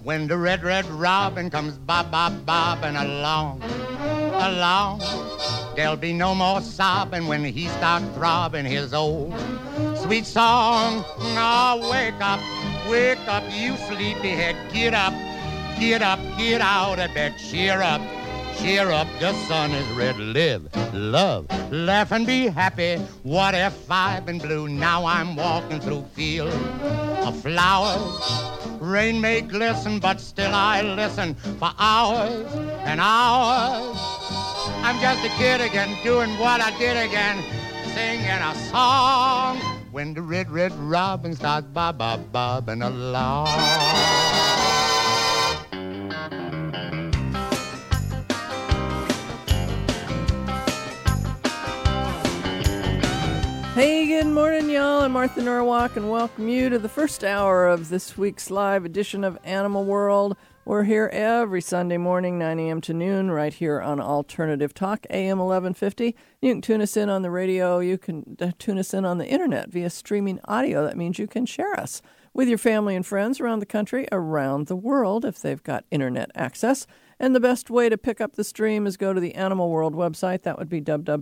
when the red, red robin comes bobbing along, along. There'll be no more sobbing when he starts throbbing his old sweet song. Oh, wake up, you sleepyhead. Get up, get out of bed. Cheer up, the sun is red. Live, love, laugh and be happy. What if I've been blue? Now I'm walking through fields of flowers. Rain may glisten, but still I listen for hours and hours. I'm just a kid again, doing what I did again, singing a song when the red, red robin starts bobbing along. Hey, good morning, y'all. I'm Martha Norwalk, and welcome you to the first hour of this week's live edition of Animal World. We're here every Sunday morning, 9 a.m. to noon, right here on Alternative Talk, AM 1150. You can tune us in on the radio. You can tune us in on the internet via streaming audio. That means you can share us with your family and friends around the country, around the world, if they've got internet access. And the best way to pick up the stream is go to the Animal World website. That would be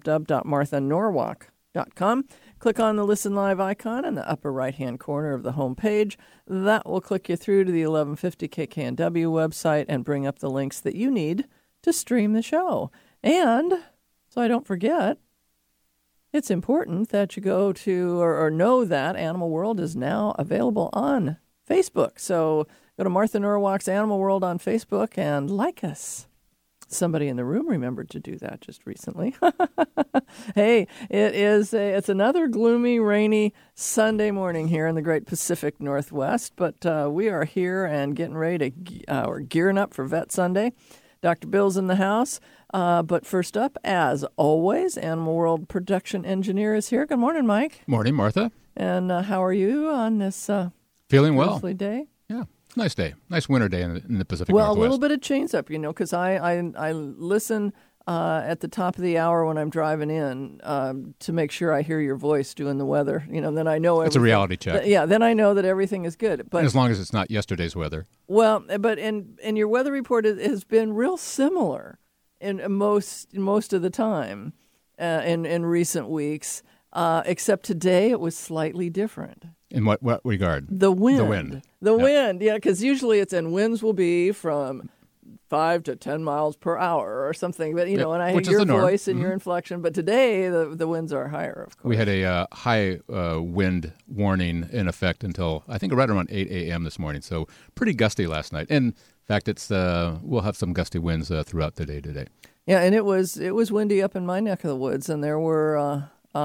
www.marthanorwalk.com. Click on the Listen Live icon in the upper right-hand corner of the home page. That will click you through to the 1150 KKNW website and bring up the links that you need to stream the show. And, so I don't forget, it's important that you go to or know that Animal World is now available on Facebook. So go to Martha Norwalk's Animal World on Facebook and like us. Somebody in the room remembered to do that just recently. Hey, it's another gloomy, rainy Sunday morning here in the great Pacific Northwest, but we are here and getting ready to, we're gearing up for Vet Sunday. Dr. Bill's in the house, but first up, as always, Animal World production engineer is here. Good morning, Mike. Morning, Martha. And how are you on this feeling well lovely day? Yeah. Nice day. Nice winter day in the Pacific Northwest. Well, a little bit of change up, because I listen at the top of the hour when I'm driving in to make sure I hear your voice doing the weather. Then I know everything. It's a reality check. Then I know that everything is good. But as long as it's not yesterday's weather. Well, but in your weather report has been real similar in most of the time in recent weeks, except today it was slightly different. In what regard? The wind. The wind, yeah, because usually winds will be from 5 to 10 miles per hour or something. But, and I hear your voice and your inflection. But today, the winds are higher, of course. We had a high wind warning in effect until, I think, right around 8 a.m. this morning. So pretty gusty last night. And, in fact, we'll have some gusty winds throughout the day today. Yeah, and it was windy up in my neck of the woods. And there were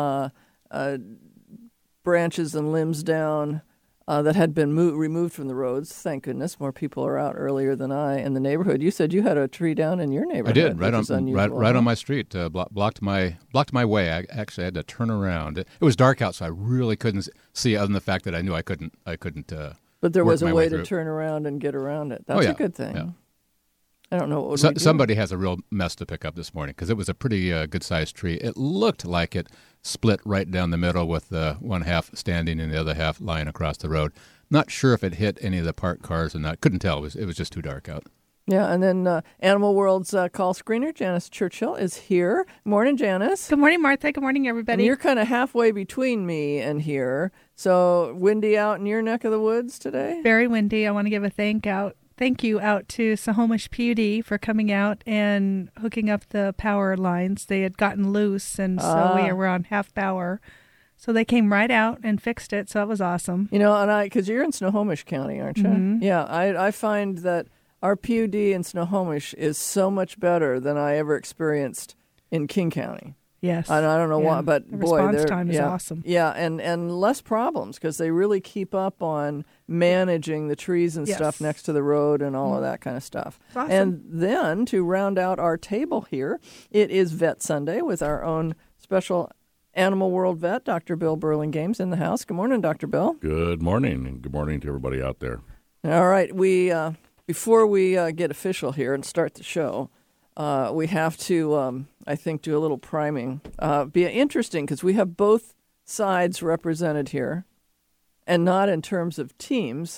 branches and limbs down that had been removed from the roads. Thank goodness, more people are out earlier than I in the neighborhood. You said you had a tree down in your neighborhood. I did, right on my street. Blocked my way. I actually had to turn around. It was dark out, so I really couldn't see, other than the fact that I knew I couldn't. But there was a way to turn around and get around it. That's a good thing. Yeah. I don't know what would we do. Somebody has a real mess to pick up this morning because it was a pretty good-sized tree. It looked like it split right down the middle with one half standing and the other half lying across the road. Not sure if it hit any of the parked cars or not. Couldn't tell. It was just too dark out. Yeah, and then Animal World's call screener, Janice Churchill, is here. Morning, Janice. Good morning, Martha. Good morning, everybody. And you're kind of halfway between me and here. So windy out in your neck of the woods today? Very windy. I want to give a thank you out to Snohomish PUD for coming out and hooking up the power lines. They had gotten loose, and so we were on half power. So they came right out and fixed it, so that was awesome. And because you're in Snohomish County, aren't you? Mm-hmm. Yeah, I find that our PUD in Snohomish is so much better than I ever experienced in King County. Yes. I don't know why, but the boy, response time is awesome. Yeah, and less problems because they really keep up on managing the trees and stuff next to the road and all of that kind of stuff. Awesome. And then to round out our table here, it is Vet Sunday with our own special Animal World vet, Dr. Bill Burlingame's in the house. Good morning, Dr. Bill. Good morning, and good morning to everybody out there. All right, we before we get official here and start the show, we have to, I think, do a little priming. Be interesting because we have both sides represented here, and not in terms of teams,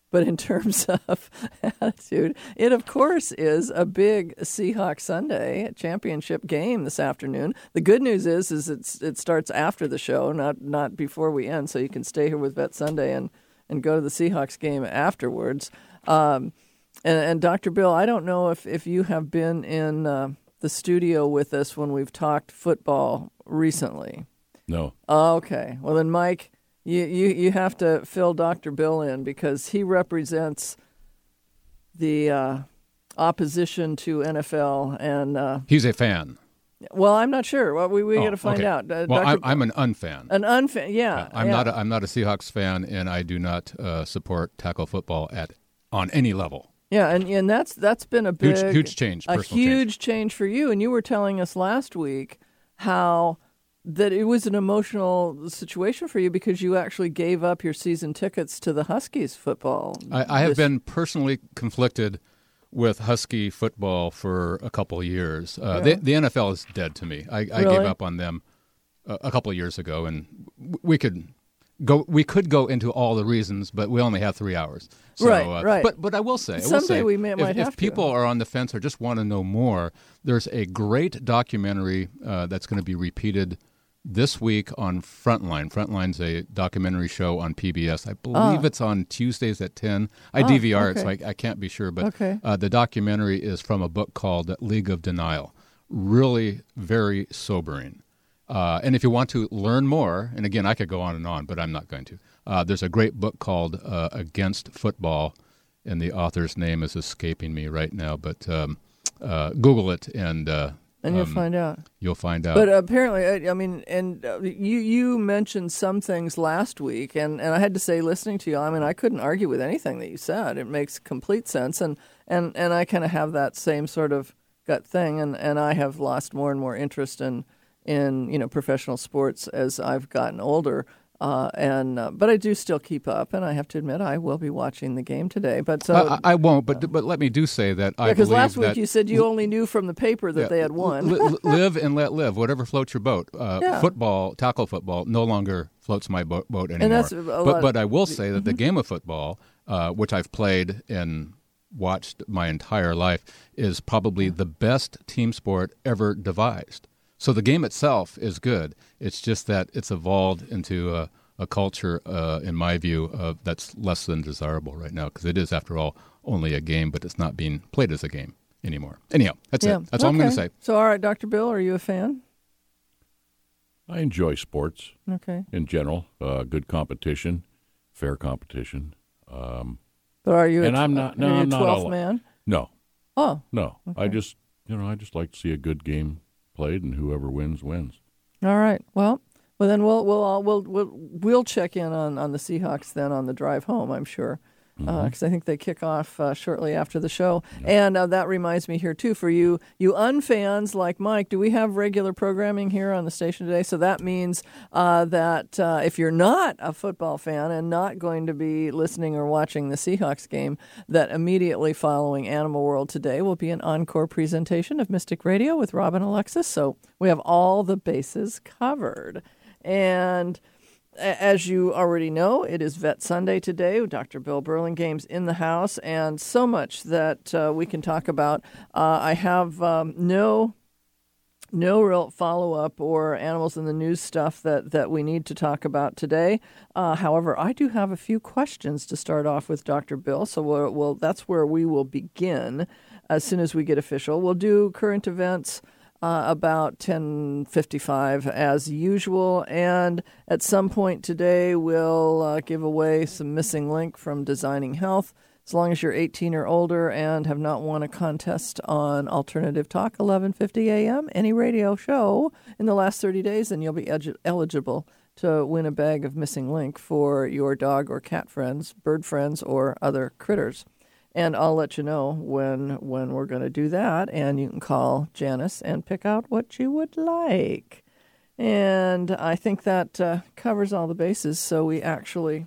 But in terms of attitude, it, of course, is a big Seahawks Sunday championship game this afternoon. The good news is it starts after the show, not before we end, so you can stay here with Vet Sunday and go to the Seahawks game afterwards. And Dr. Bill, I don't know if you have been in the studio with us when we've talked football recently. No. Okay. Well, then, Mike, you have to fill Dr. Bill in because he represents the opposition to NFL. And he's a fan. Well, I'm not sure. Well, we got to find out. Well, I'm an unfan. An unfan, yeah. I'm not a Seahawks fan, and I do not support tackle football on any level. Yeah, and that's been a big huge change, a huge change for you. And you were telling us last week how that it was an emotional situation for you because you actually gave up your season tickets to the Huskies football. I have been personally conflicted with Husky football for a couple of years. The NFL is dead to me. I gave up on them a couple of years ago, and we could go into all the reasons, but we only have 3 hours. So, right. But I will say, someday we might have to. If people are on the fence or just want to know more, there's a great documentary that's going to be repeated this week on Frontline. Frontline's a documentary show on PBS. I believe it's on Tuesdays at 10. I DVR it, so I can't be sure. But the documentary is from a book called League of Denial. Really very sobering. And if you want to learn more, and again, I could go on, but I'm not going to. There's a great book called Against Football, and the author's name is escaping me right now. But Google it, and you'll find out. You'll find out. But apparently, I mean, and you mentioned some things last week, and I had to say, listening to you, I mean, I couldn't argue with anything that you said. It makes complete sense, and I kind of have that same sort of gut thing, and I have lost more and more interest in professional sports as I've gotten older. But I do still keep up, and I have to admit I will be watching the game today. But I won't. But let me do say that I believe because last week you said you only knew from the paper that they had won. Live and let live. Whatever floats your boat. Football, tackle football, no longer floats my boat anymore. And that's but I will say that the game of football, which I've played and watched my entire life, is probably the best team sport ever devised. So the game itself is good. It's just that it's evolved into a culture, in my view, that's less than desirable right now because it is, after all, only a game, but it's not being played as a game anymore. Anyhow, that's it. That's all I'm going to say. So, all right, Dr. Bill, are you a fan? I enjoy sports in general. Good competition, fair competition. But are you? And I'm not. No, I'm not 12th man. No. Oh. No. Okay. I just like to see a good game played, and whoever wins. All right. Well, then we'll check in on the Seahawks then on the drive home, I'm sure, because I think they kick off shortly after the show. And that reminds me here too, for you unfans like Mike, do we have regular programming here on the station today? So that means that if you're not a football fan and not going to be listening or watching the Seahawks game, that immediately following Animal World Today will be an encore presentation of Mystic Radio with Robin Alexis. So we have all the bases covered. And as you already know, it is Vet Sunday today. Dr. Bill Burlingame's in the house, and so much that we can talk about. I have no real follow-up or animals in the news stuff that we need to talk about today. However, I do have a few questions to start off with Dr. Bill, so that's where we will begin as soon as we get official. We'll do current events about 10:55 as usual, and at some point today we'll give away some missing link from Designing Health. As long as you're 18 or older and have not won a contest on Alternative Talk 1150 AM, any radio show in the last 30 days, then you'll be eligible to win a bag of missing link for your dog or cat friends, bird friends, or other critters. And I'll let you know when we're going to do that, and you can call Janice and pick out what you would like. And I think that covers all the bases, so we actually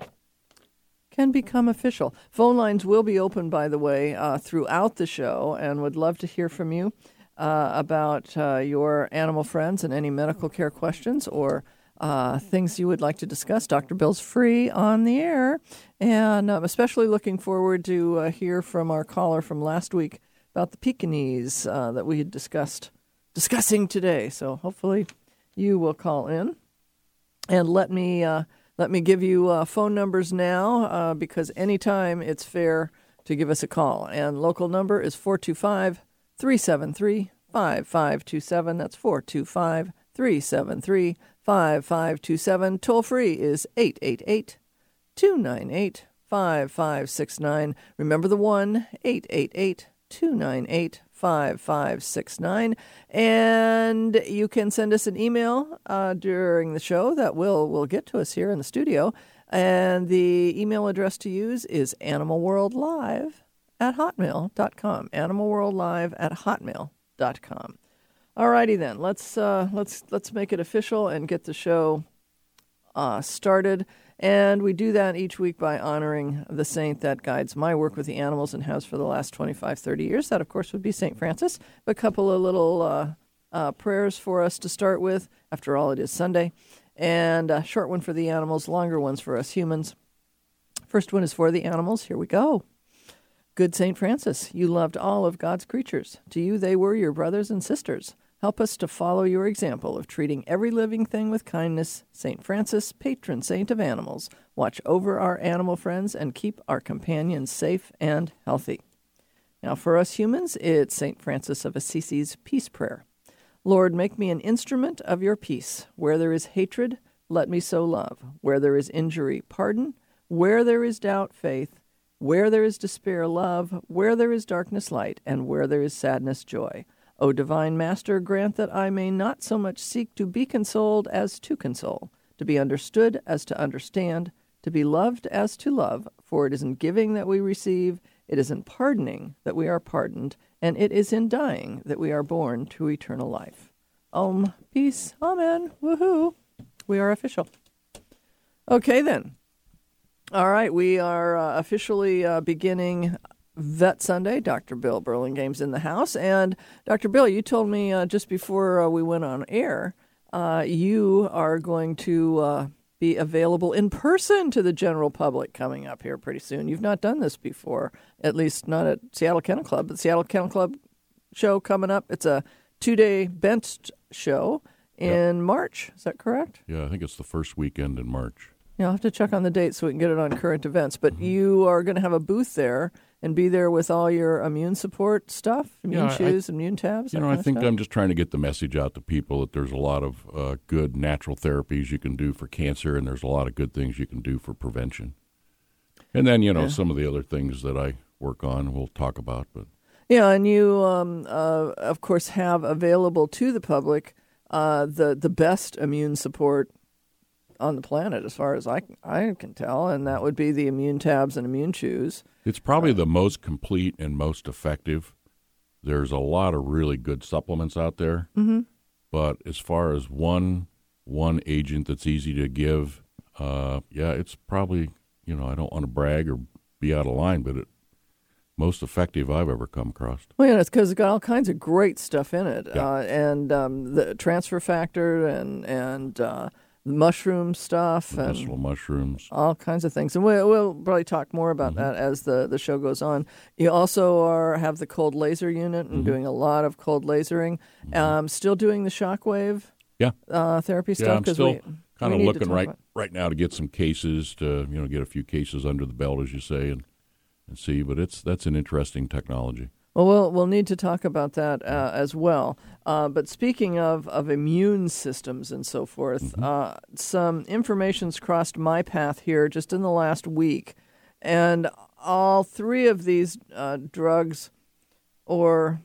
can become official. Phone lines will be open, by the way, throughout the show, and would love to hear from you about your animal friends and any medical care questions or things you would like to discuss, Dr. Bill's free on the air. And I'm especially looking forward to hear from our caller from last week about the Pekingese that we had discussing today. So hopefully you will call in. And let me give you phone numbers now because anytime it's fair to give us a call. And local number is 425-373-5527. That's 425-373-5527. Toll free is 888-298-5569. Remember the 1-888-298-5569. And you can send us an email during the show that will get to us here in the studio. And the email address to use is animalworldlive@hotmail.com. animalworldlive@hotmail.com. All righty then. Let's make it official and get the show started. And we do that each week by honoring the saint that guides my work with the animals and has for the last 25, 30 years. That, of course, would be St. Francis. A couple of little prayers for us to start with. After all, it is Sunday. And a short one for the animals, longer ones for us humans. First one is for the animals. Here we go. Good St. Francis, you loved all of God's creatures. To you they were your brothers and sisters. Help us to follow your example of treating every living thing with kindness. St. Francis, patron saint of animals, watch over our animal friends and keep our companions safe and healthy. Now for us humans, it's St. Francis of Assisi's peace prayer. Lord, make me an instrument of your peace. Where there is hatred, let me sow love. Where there is injury, pardon. Where there is doubt, faith. Where there is despair, love. Where there is darkness, light. And where there is sadness, joy. O divine Master, grant that I may not so much seek to be consoled as to console, to be understood as to understand, to be loved as to love. For it is in giving that we receive, it is in pardoning that we are pardoned, and it is in dying that we are born to eternal life. Om, peace, amen, woohoo. We are official. Okay, then. All right, we are officially beginning Vet Sunday. Dr. Bill Burlingame's in the house. And Dr. Bill, you told me just before we went on air, you are going to be available in person to the general public coming up here pretty soon. You've not done this before, at least not at Seattle Kennel Club. But the Seattle Kennel Club show coming up, it's a 2-day bench show in March. Is that correct? Yeah, I think it's the first weekend in March. Yeah, I'll have to check on the date so we can get it on current events. But you are going to have a booth there and be there with all your immune support stuff, immune shoes, immune tabs. I think I'm just trying to get the message out to people that there's a lot of good natural therapies you can do for cancer, and there's a lot of good things you can do for prevention. And then, some of the other things that I work on, we'll talk about. But yeah, and you, of course, have available to the public the best immune support on the planet, as far as I can tell, and that would be the immune tabs and immune chews. It's probably the most complete and most effective. There's a lot of really good supplements out there, but as far as one agent that's easy to give, it's probably, I don't want to brag or be out of line, but most effective I've ever come across. Well, yeah, it's because it's got all kinds of great stuff in it, and the transfer factor and mushroom stuff medicinal mushrooms, all kinds of things, and we'll probably talk more about that as the show goes on. You also have the cold laser unit and doing a lot of cold lasering. Still doing the shockwave therapy stuff. I'm still kind of looking right now to get some cases to get a few cases under the belt, as you say, and see. But that's an interesting technology. Well, we'll need to talk about that as well. But speaking of immune systems and so forth, some information's crossed my path here just in the last week, and all three of these drugs or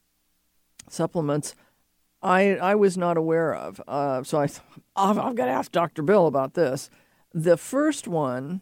supplements I was not aware of. So I've got to ask Dr. Bill about this. The first one.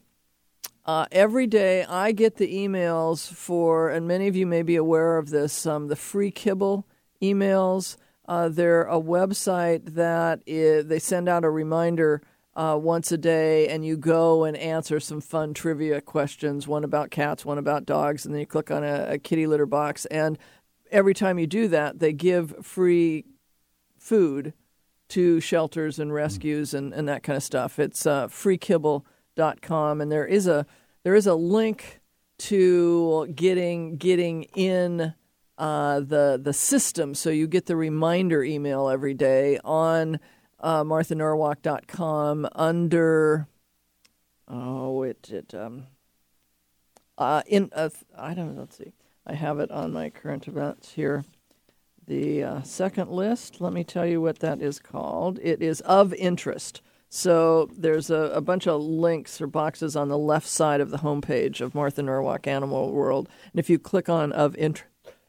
Every day I get the emails for, and many of you may be aware of this, the free kibble emails. They're a website that they send out a reminder once a day, and you go and answer some fun trivia questions, one about cats, one about dogs, and then you click on a kitty litter box. And every time you do that, they give free food to shelters and rescues and that kind of stuff. It's freekibble.com, and there is a link to getting in the system, so you get the reminder email every day on MarthaNorwalk.com under I don't know. Let's see. I have it on my current events here. The second list, let me tell you what that is called. It is of interest. So there's a bunch of links or boxes on the left side of the homepage of Martha Norwalk Animal World. And if you click on of interest,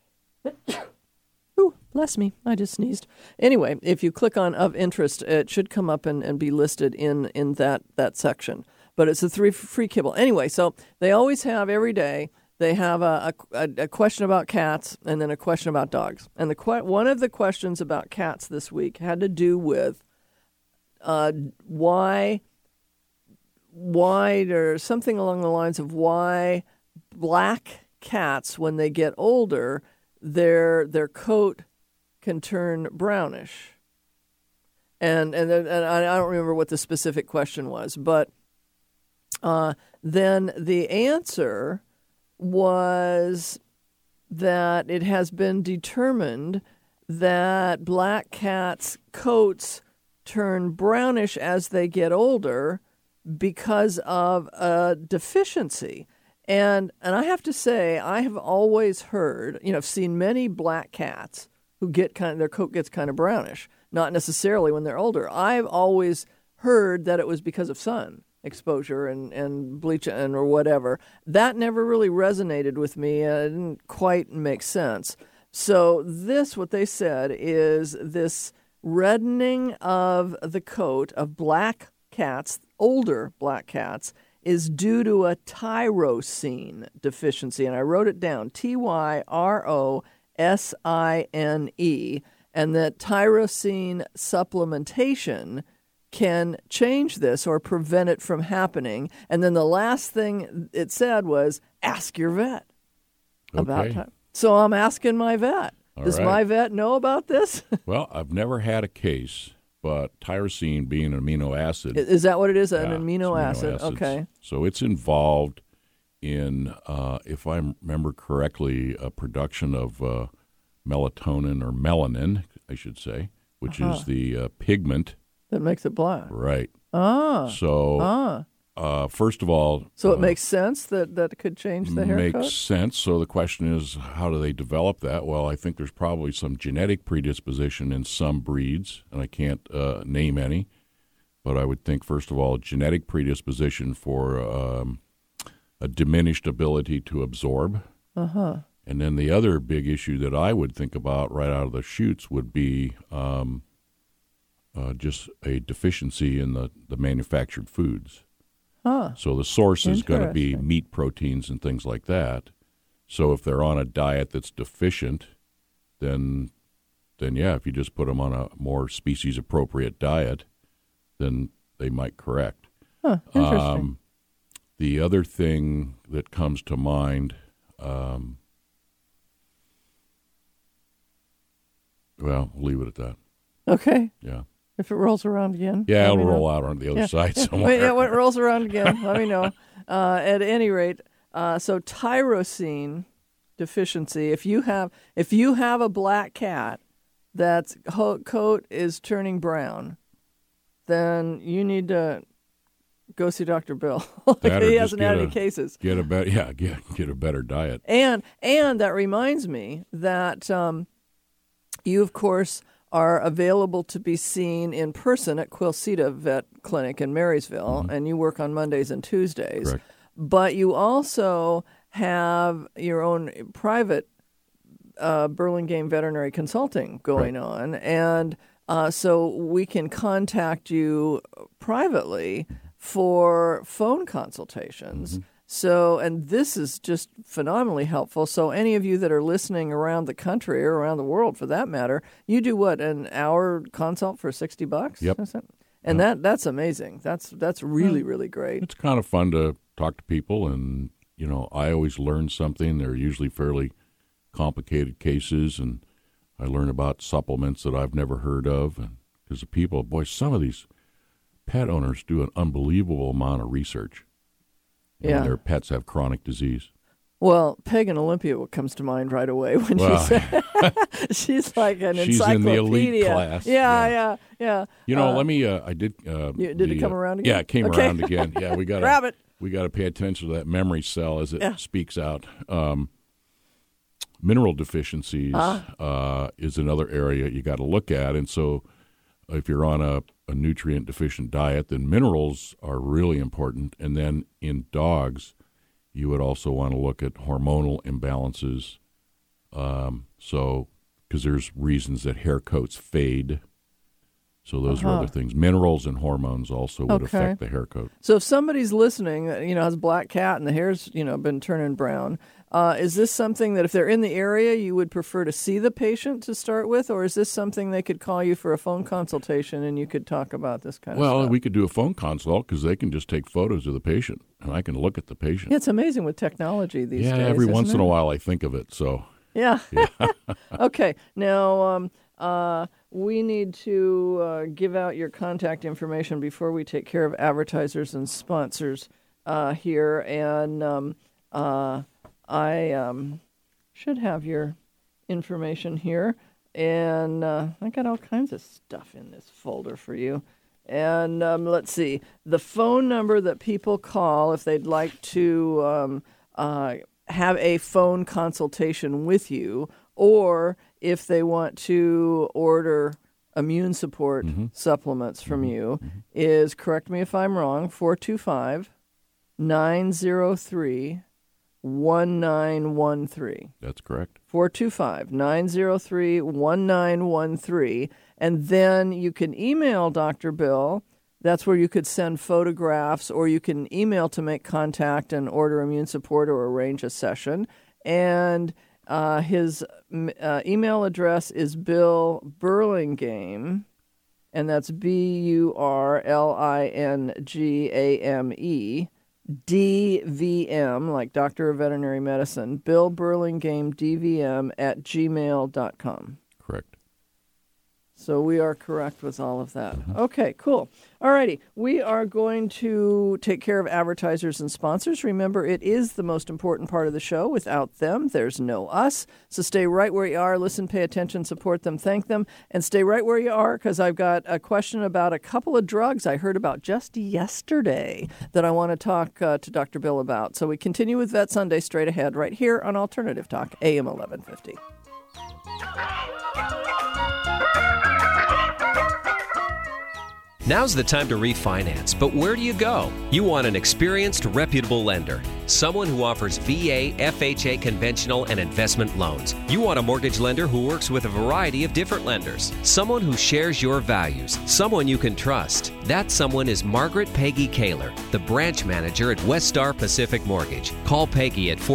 ooh, bless me, I just sneezed. Anyway, if you click on of interest, it should come up and be listed in that section. But it's a free kibble. Anyway, so they always have every day. They have a question about cats and then a question about dogs. And one of the questions about cats this week had to do with why, or something along the lines of why black cats, when they get older, their coat can turn brownish. And I don't remember what the specific question was, but then the answer was that it has been determined that black cats' coats turn brownish as they get older because of a deficiency. And I have to say, I have always heard, I've seen many black cats who their coat gets kind of brownish, not necessarily when they're older. I've always heard that it was because of sun exposure and bleach or whatever. That never really resonated with me. It didn't quite make sense. So what they said is this reddening of the coat of black cats, older black cats, is due to a tyrosine deficiency. And I wrote it down, Tyrosine, and that tyrosine supplementation can change this or prevent it from happening. And then the last thing it said was, ask your vet about time. So I'm asking my vet. Does my vet know about this? Well, I've never had a case, but tyrosine being an amino acid. Is that what it is, an Yeah, amino it's acid? acids. Okay. So it's involved in, if I remember correctly, a production of melatonin or melanin, I should say, which is the pigment. That makes it black. Right. So, first of all... So it makes sense that it could change the hair coat? Makes sense. So the question is, how do they develop that? Well, I think there's probably some genetic predisposition in some breeds, and I can't name any. But I would think, first of all, genetic predisposition for a diminished ability to absorb. Uh-huh. And then the other big issue that I would think about right out of the chutes would be just a deficiency in the manufactured foods. Huh. So the source is going to be meat proteins and things like that. So if they're on a diet that's deficient, then yeah, if you just put them on a more species-appropriate diet, then they might correct. Huh, interesting. The other thing that comes to mind, well, we'll leave it at that. Okay. Yeah. If it rolls around again. Yeah, it'll roll out on the other side somewhere. Yeah, when it rolls around again, let me know. At any rate, so tyrosine deficiency, if you have a black cat that's coat is turning brown, then you need to go see Dr. Bill. He hasn't had any cases. Get a better diet. And that reminds me that you, of course, are available to be seen in person at Quilceda Vet Clinic in Marysville, and you work on Mondays and Tuesdays. Correct. But you also have your own private Burlingame veterinary consulting going on, and so we can contact you privately for phone consultations. So, and this is just phenomenally helpful. So any of you that are listening around the country or around the world for that matter, you do what, an hour consult for $60? Yep. And that's amazing. That's really, really great. It's kind of fun to talk to people, and, I always learn something. They're usually fairly complicated cases, and I learn about supplements that I've never heard of, and because the people, boy, some of these pet owners do an unbelievable amount of research. When their pets have chronic disease. Well, Pagan Olympia comes to mind right away when she said she's like an she's encyclopedia. In the elite class. Yeah. You know, let me. I did. Did it come around again? Yeah, it came around again. Yeah, we got grab it. We got to pay attention to that memory cell as it speaks out. Mineral deficiencies is another area you got to look at, and so if you're on a nutrient deficient diet, then minerals are really important. And then in dogs, you would also want to look at hormonal imbalances. So, because there's reasons that hair coats fade. So those are other things. Minerals and hormones also would affect the hair coat. So if somebody's listening, has a black cat and the hair's, been turning brown, is this something that if they're in the area, you would prefer to see the patient to start with? Or is this something they could call you for a phone consultation and you could talk about this kind of stuff? Well, we could do a phone consult because they can just take photos of the patient and I can look at the patient. Yeah, it's amazing with technology these days. Yeah, every once in a while I think of it. So Yeah. Okay. Now, we need to give out your contact information before we take care of advertisers and sponsors here. And I should have your information here. And I got all kinds of stuff in this folder for you. And let's see. The phone number that people call if they'd like to have a phone consultation with you, or if they want to order immune support supplements from you, is, correct me if I'm wrong, 425-903-1913. That's correct. 425-903-1913. And then you can email Dr. Bill. That's where you could send photographs, or you can email to make contact and order immune support or arrange a session. And his email address is Bill Burlingame, and that's BURLINGAME, DVM, like Doctor of Veterinary Medicine, Bill Burlingame, DVM at gmail.com. Correct. So we are correct with all of that. Okay, cool. All righty. We are going to take care of advertisers and sponsors. Remember, it is the most important part of the show. Without them, there's no us. So stay right where you are. Listen, pay attention, support them, thank them. And stay right where you are, because I've got a question about a couple of drugs I heard about just yesterday that I want to talk to Dr. Bill about. So we continue with Vet Sunday straight ahead right here on Alternative Talk, AM 1150. Now's the time to refinance, but where do you go? You want an experienced, reputable lender. Someone who offers VA, FHA, conventional, and investment loans. You want a mortgage lender who works with a variety of different lenders. Someone who shares your values. Someone you can trust. That someone is Margaret Peggy Kaler, the branch manager at Westar Pacific Mortgage. Call Peggy at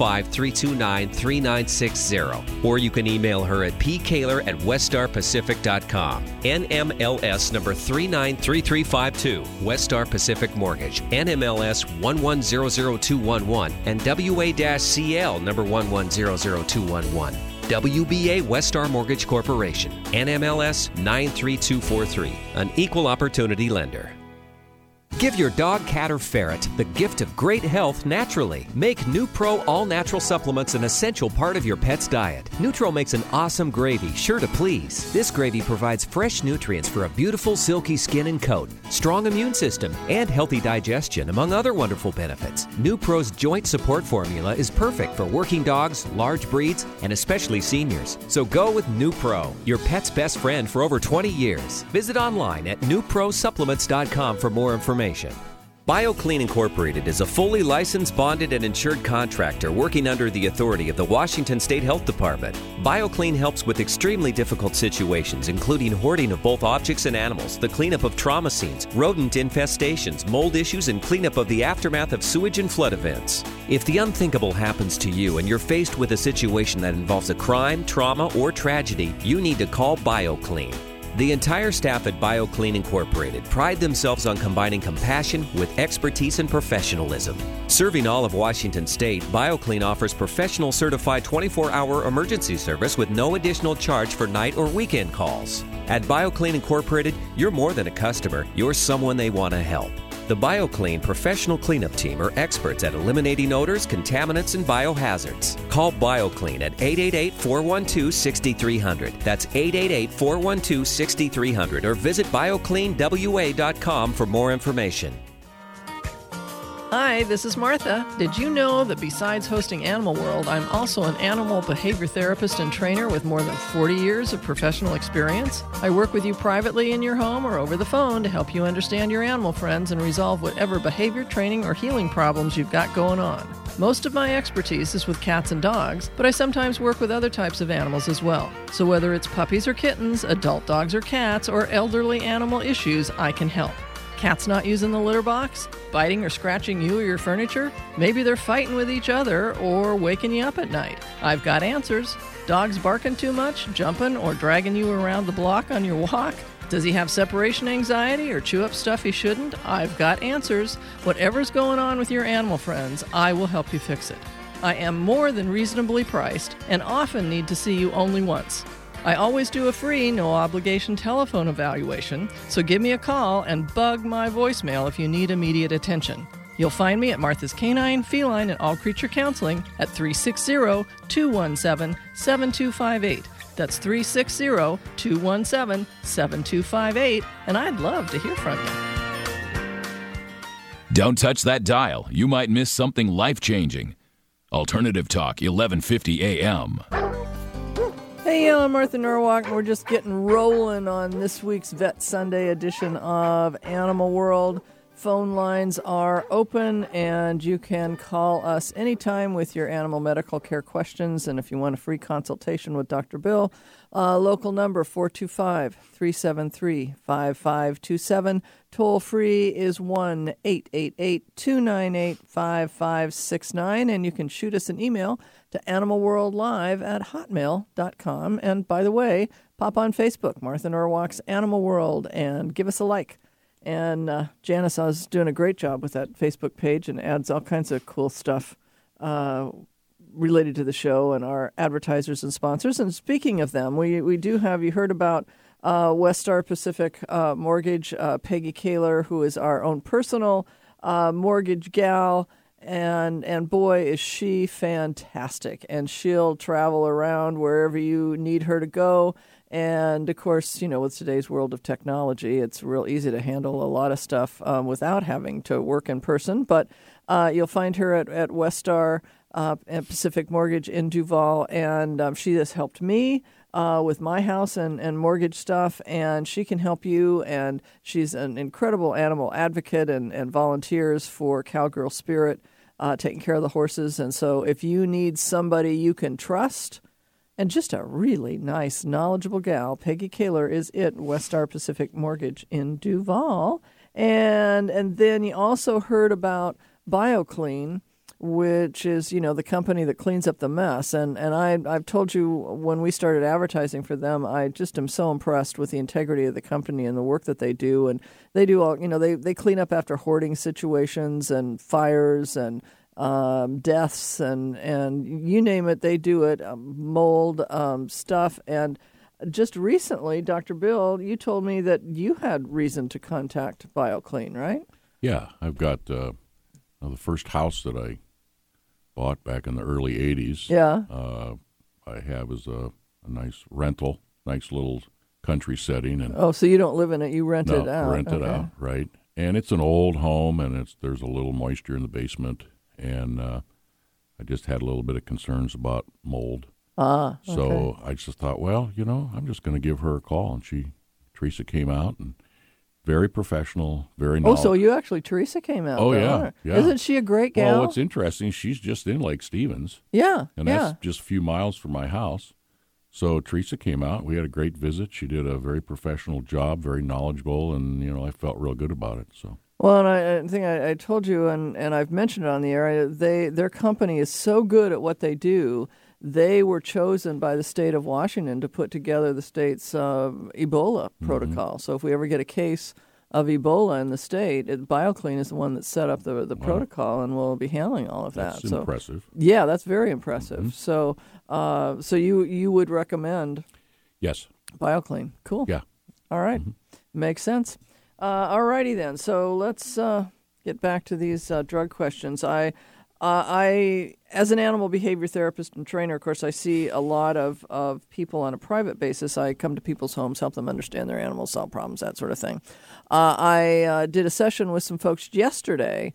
425-329-3960. Or you can email her at pkaler@westarpacific.com. NMLS number 393352. Westar Pacific Mortgage. NMLS 1100211 and WA-CL number 1100211. WBA Westar Mortgage Corporation. NMLS 93243. An equal opportunity lender. Give your dog, cat, or ferret the gift of great health naturally. Make NuPro all-natural supplements an essential part of your pet's diet. Nutro makes an awesome gravy, sure to please. This gravy provides fresh nutrients for a beautiful, silky skin and coat, strong immune system, and healthy digestion, among other wonderful benefits. NuPro's joint support formula is perfect for working dogs, large breeds, and especially seniors. So go with NuPro, your pet's best friend for over 20 years. Visit online at NuProSupplements.com for more information. BioClean Incorporated is a fully licensed, bonded, and insured contractor working under the authority of the Washington State Health Department. BioClean helps with extremely difficult situations, including hoarding of both objects and animals, the cleanup of trauma scenes, rodent infestations, mold issues, and cleanup of the aftermath of sewage and flood events. If the unthinkable happens to you and you're faced with a situation that involves a crime, trauma, or tragedy, you need to call BioClean. The entire staff at BioClean Incorporated pride themselves on combining compassion with expertise and professionalism. Serving all of Washington State, BioClean offers professional certified 24-hour emergency service with no additional charge for night or weekend calls. At BioClean Incorporated, you're more than a customer, you're someone they want to help. The BioClean professional cleanup team are experts at eliminating odors, contaminants, and biohazards. Call BioClean at 888-412-6300. That's 888-412-6300 or visit biocleanwa.com for more information. Hi, this is Martha. Did you know that besides hosting Animal World, I'm also an animal behavior therapist and trainer with more than 40 years of professional experience? I work with you privately in your home or over the phone to help you understand your animal friends and resolve whatever behavior, training, or healing problems you've got going on. Most of my expertise is with cats and dogs, but I sometimes work with other types of animals as well. So whether it's puppies or kittens, adult dogs or cats, or elderly animal issues, I can help. Cats not using the litter box? Biting or scratching you or your furniture? Maybe they're fighting with each other or waking you up at night. I've got answers. Dogs barking too much, jumping, or dragging you around the block on your walk? Does he have separation anxiety or chew up stuff he shouldn't? I've got answers. Whatever's going on with your animal friends, I will help you fix it. I am more than reasonably priced and often need to see you only once. I always do a free, no-obligation telephone evaluation, so give me a call and bug my voicemail if you need immediate attention. You'll find me at Martha's Canine, Feline, and All Creature Counseling at 360-217-7258. That's 360-217-7258, and I'd love to hear from you. Don't touch that dial. You might miss something life-changing. Alternative Talk, 1150 AM. Hey, I'm Martha Norwalk, and we're just getting rolling on this week's Vet Sunday edition of Animal World. Phone lines are open, and you can call us anytime with your animal medical care questions. And if you want a free consultation with Dr. Bill, local number 425-373-5527. Toll free is 1-888-298-5569. And you can shoot us an email to animalworldlive@hotmail.com. And by the way, pop on Facebook, Martha Norwalk's Animal World, and give us a like. And Janice is doing a great job with that Facebook page and adds all kinds of cool stuff related to the show and our advertisers and sponsors. And speaking of them, we do have, you heard about Westar Pacific Mortgage, Peggy Kaler, who is our own personal mortgage gal. And boy, is she fantastic. And she'll travel around wherever you need her to go. And, of course, you know, with today's world of technology, it's real easy to handle a lot of stuff without having to work in person. But you'll find her at Westar and Pacific Mortgage in Duval, and she has helped me with my house and mortgage stuff, and she can help you. And she's an incredible animal advocate and volunteers for Cowgirl Spirit, taking care of the horses. And so if you need somebody you can trust, and just a really nice, knowledgeable gal, Peggy Kaler is it, Westar Pacific Mortgage in Duval. And then you also heard about BioClean, which is, you know, the company that cleans up the mess. And I've told you when we started advertising for them, I just am so impressed with the integrity of the company and the work that they do. And they do all, you know, they clean up after hoarding situations and fires and deaths and you name it, they do it, mold stuff. And just recently, Dr. Bill, you told me that you had reason to contact BioClean, right? Yeah, I've got the first house that I bought back in the early 80s. Yeah. I have as a nice rental, nice little country setting. And oh, so you don't live in it, you rent it out. Rent it out, right. And it's an old home, and there's a little moisture in the basement. And I just had a little bit of concerns about mold. So I just thought, well, you know, I'm just going to give her a call. And Teresa came out, and very professional, very knowledgeable. Oh, so you actually, Teresa came out. Oh, though, yeah. Isn't she a great gal? Well, what's interesting, she's just in Lake Stevens. Yeah, and that's just a few miles from my house. So Teresa came out. We had a great visit. She did a very professional job, very knowledgeable, and, you know, I felt real good about it. So. Well, and I think I told you, and I've mentioned it on the air, their company is so good at what they do they were chosen by the state of Washington to put together the state's Ebola protocol. So if we ever get a case of Ebola in the state, BioClean is the one that set up the protocol and will be handling all of that. That's impressive. Yeah, that's very impressive. So so you would recommend Yes. BioClean. Cool. Yeah. All right. Makes sense. All righty then. So let's get back to these drug questions. I, as an animal behavior therapist and trainer, of course, I see a lot of people on a private basis. I come to people's homes, help them understand their animals, solve problems, that sort of thing. I did a session with some folks yesterday,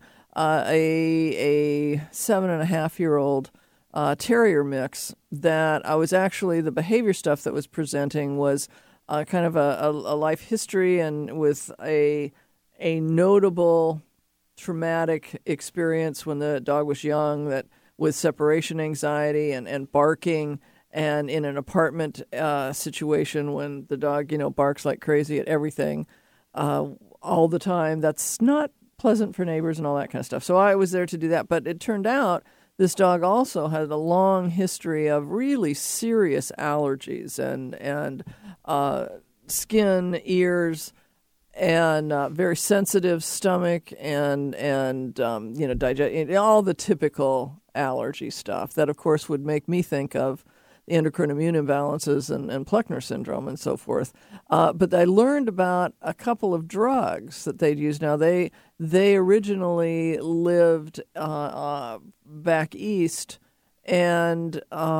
a 7.5-year-old terrier mix that I was actually, the behavior stuff that was presenting was kind of a life history and with a notable traumatic experience when the dog was young, that with separation anxiety and barking, and in an apartment situation when the dog, barks like crazy at everything all the time. That's not pleasant for neighbors and all that kind of stuff. So I was there to do that. But it turned out this dog also had a long history of really serious allergies and skin, ears, and very sensitive stomach and digest, all the typical allergy stuff that, of course, would make me think of the endocrine immune imbalances and Pleckner syndrome and so forth. But I learned about a couple of drugs that they'd use. Now, they originally lived back east and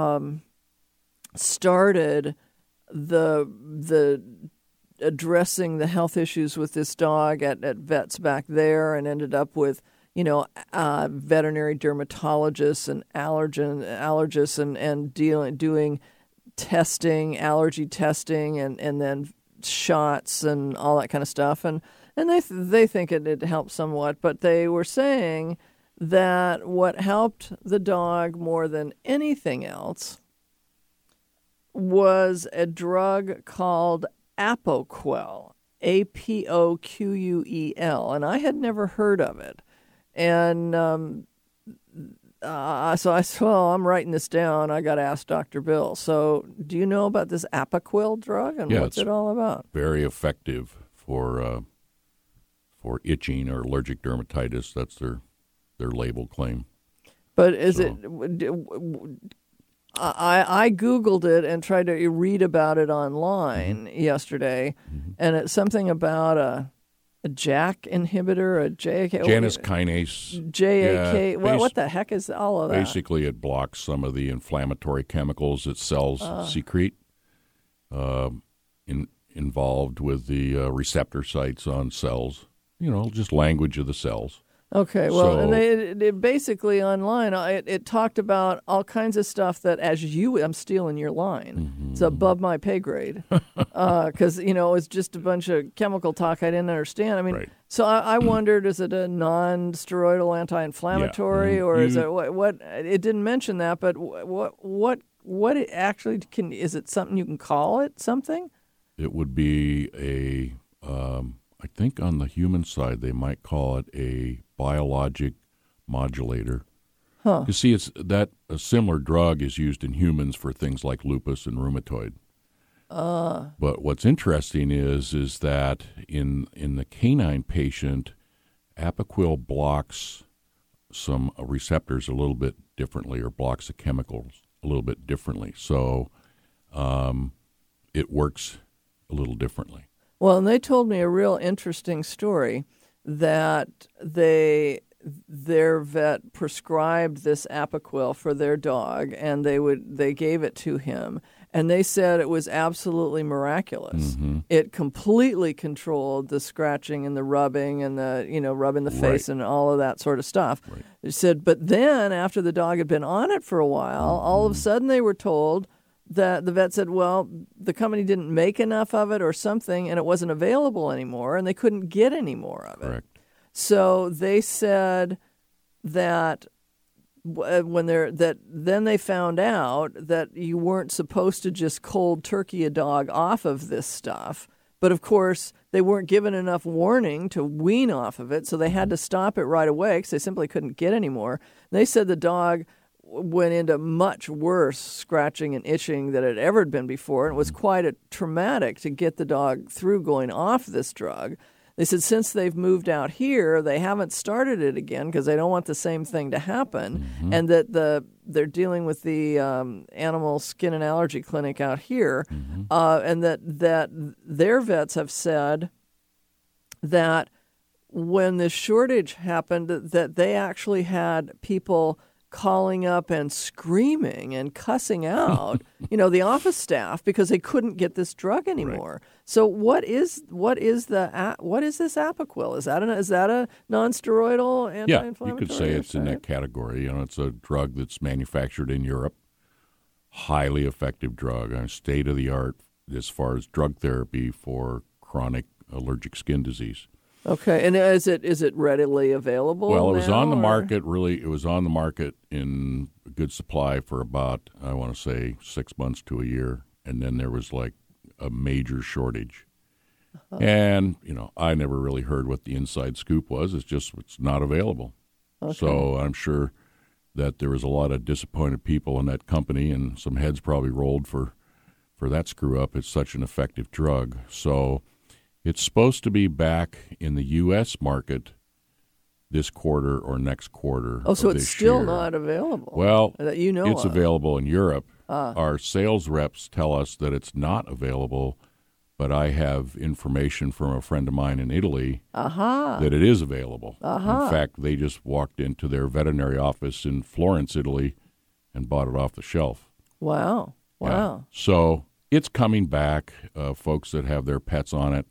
started the addressing the health issues with this dog at vets back there, and ended up with veterinary dermatologists and allergists and doing testing, allergy testing, and then shots and all that kind of stuff. And they think it helped somewhat, but they were saying that what helped the dog more than anything else was a drug called Apoquel, Apoquel, and I had never heard of it. And so I said, well, I'm writing this down. I got to ask Dr. Bill. So do you know about this Apoquel drug, and what's it all about? Very effective for itching or allergic dermatitis. That's their label claim. But is it... I Googled it and tried to read about it online yesterday, and it's something about a JAK inhibitor, a JAK... Janus kinase. JAK. Yeah, what the heck is all of that? Basically, it blocks some of the inflammatory chemicals that cells secrete, involved with the receptor sites on cells. Just language of the cells. Okay, well, and they basically online, it talked about all kinds of stuff that, I'm stealing your line. It's above my pay grade. Because, it's just a bunch of chemical talk I didn't understand. I mean, right. So I wondered, is it a non-steroidal anti-inflammatory, or is it what? It didn't mention that, but what it actually is it something you can call it something? It would be I think on the human side, they might call it a biologic modulator. You see, a similar drug is used in humans for things like lupus and rheumatoid. But what's interesting is that in the canine patient, Apoquel blocks some receptors a little bit differently, or blocks the chemicals a little bit differently. So it works a little differently. Well, and they told me a real interesting story that their vet prescribed this Apoquel for their dog, and they gave it to him, and they said it was absolutely miraculous. It completely controlled the scratching and the rubbing and the rubbing the face and all of that sort of stuff. Right. They said, but then after the dog had been on it for a while, all of a sudden they were told that the vet said, well, the company didn't make enough of it or something, and it wasn't available anymore, and they couldn't get any more of it. Correct. So they said that then they found out that you weren't supposed to just cold turkey a dog off of this stuff. But of course, they weren't given enough warning to wean off of it, so they had to stop it right away because they simply couldn't get any more. They said the dog went into much worse scratching and itching than it ever had been before. And it was quite traumatic to get the dog through going off this drug. They said since they've moved out here, they haven't started it again because they don't want the same thing to happen, and that they're dealing with the animal skin and allergy clinic out here, and that their vets have said that when this shortage happened, that they actually had people calling up and screaming and cussing out, the office staff because they couldn't get this drug anymore. Right. So what is this Apoquel? Is that a non-steroidal anti-inflammatory? Yeah, you could say it's in that category. It's a drug that's manufactured in Europe, highly effective drug, state of the art as far as drug therapy for chronic allergic skin disease. Okay, and is it readily available? Well, it was on the market. Really, it was on the market in good supply for about, I want to say, 6 months to a year, and then there was like a major shortage. And I never really heard what the inside scoop was. It's not available. Okay. So I'm sure that there was a lot of disappointed people in that company, and some heads probably rolled for that screw up. It's such an effective drug, so. It's supposed to be back in the U.S. market this quarter or next quarter. Oh, so it's still not available? Well, that it's available in Europe. Our sales reps tell us that it's not available, but I have information from a friend of mine in Italy that it is available. In fact, they just walked into their veterinary office in Florence, Italy, and bought it off the shelf. Wow. Yeah. So it's coming back. Folks that have their pets on it.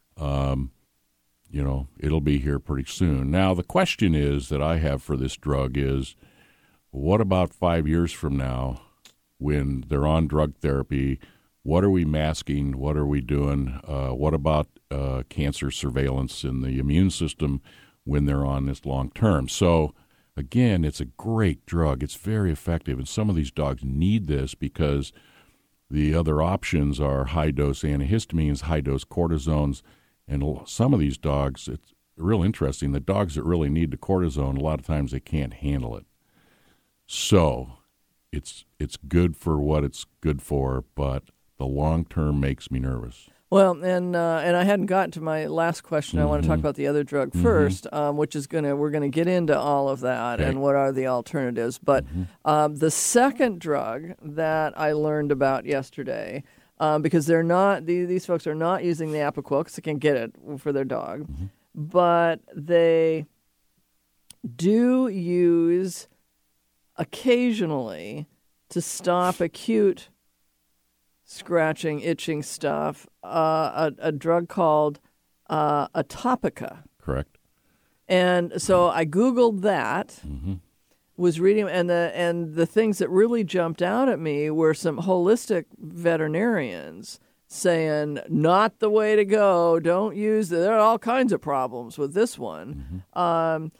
It'll be here pretty soon. Now, the question is that I have for this drug is, what about 5 years from now when they're on drug therapy? What are we masking? What are we doing? What about cancer surveillance in the immune system when they're on this long term? So, again, it's a great drug. It's very effective, and some of these dogs need this because the other options are high-dose antihistamines, high-dose cortisones. And some of these dogs, it's real interesting. The dogs that really need the cortisone, a lot of times they can't handle it. So it's good for what it's good for, but the long term makes me nervous. Well, and I hadn't gotten to my last question. I want to talk about the other drug first, which is we're gonna get into all of that and what are the alternatives. But the second drug that I learned about yesterday. Because they're not; these folks are not using the Apoquel because they can't get it for their dog, but they do use occasionally to stop acute scratching, itching stuff. A drug called Atopica. Correct. And so I Googled that. Was reading, and the things that really jumped out at me were some holistic veterinarians saying, not the way to go, don't use it. There are all kinds of problems with this one. So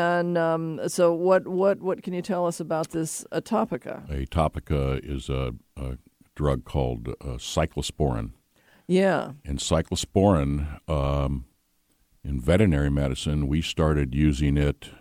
what can you tell us about this Atopica? Atopica is a drug called cyclosporin. Yeah. And cyclosporin, in veterinary medicine, we started using it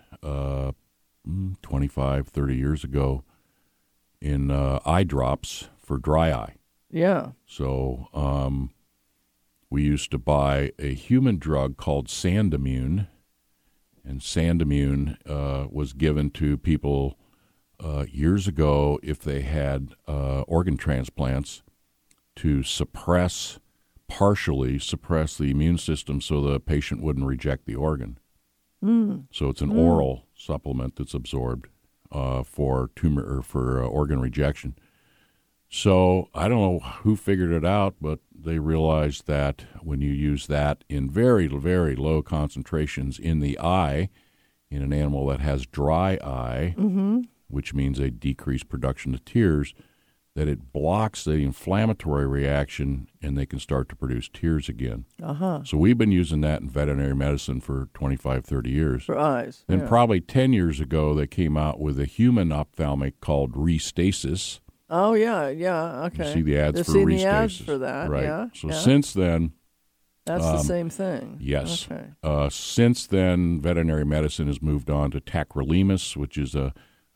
25, 30 years ago in eye drops for dry eye. Yeah. So we used to buy a human drug called Sandamune, and Sandamune was given to people years ago if they had organ transplants to partially suppress the immune system so the patient wouldn't reject the organ. So it's an oral supplement that's absorbed for tumor or for organ rejection. So I don't know who figured it out, but they realized that when you use that in very, very low concentrations in the eye, in an animal that has dry eye, which means a decreased production of tears, that it blocks the inflammatory reaction and they can start to produce tears again. So we've been using that in veterinary medicine for 25, 30 years. For eyes. And probably 10 years ago, they came out with a human ophthalmic called Restasis. Oh, yeah, okay. You see the ads They've for seen Restasis. the ads for that, right. yeah. So since then... That's the same thing. Yes. Okay. Since then, veterinary medicine has moved on to tacrolimus, which is a